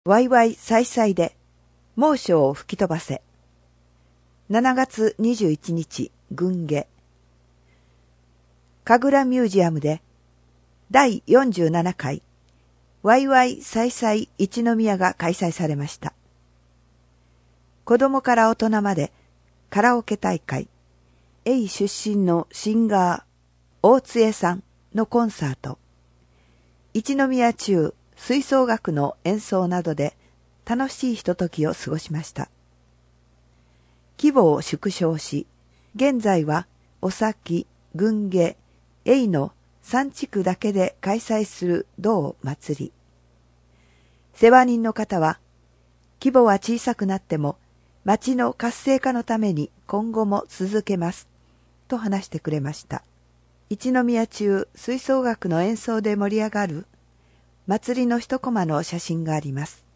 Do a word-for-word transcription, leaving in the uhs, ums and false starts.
わいわいさいさいで猛暑を吹き飛ばせ。しちがつにじゅういちにち、軍下。神楽ミュージアムでだいよんじゅうななかいわいわいさいさい一宮が開催されました。子供から大人までカラオケ大会、永出身のシンガー大津江さんのコンサート、一宮中吹奏楽の演奏などで楽しいひとときを過ごしました。規模を縮小し、現在はお先、軍下、永のさん地区だけで開催する同祭り。世話人の方は、規模は小さくなっても町の活性化のために今後も続けますと話してくれました。一宮中吹奏楽の演奏で盛り上がる祭りの一コマの写真があります。